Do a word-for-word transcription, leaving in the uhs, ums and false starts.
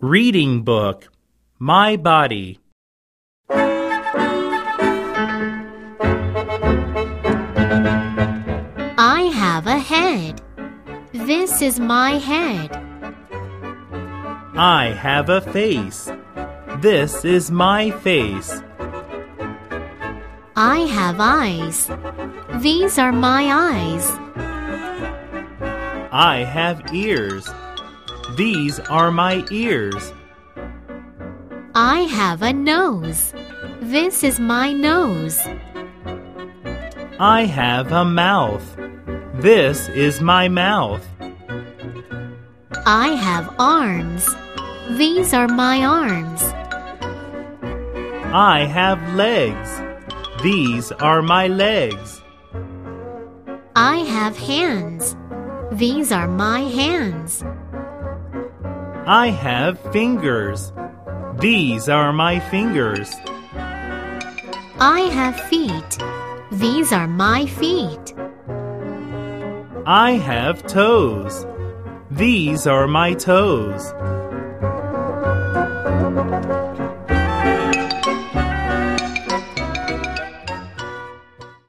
Reading book. My body. I have a head. This is my head. I have a face. This is my face. I have eyes. These are my eyes. I have ears. These are my ears. I have a nose. This is my nose. I have a mouth. This is my mouth. I have arms. These are my arms. I have legs. These are my legs. I have hands. These are my hands. I have fingers. These are my fingers. I have feet. These are my feet. I have toes. These are my toes.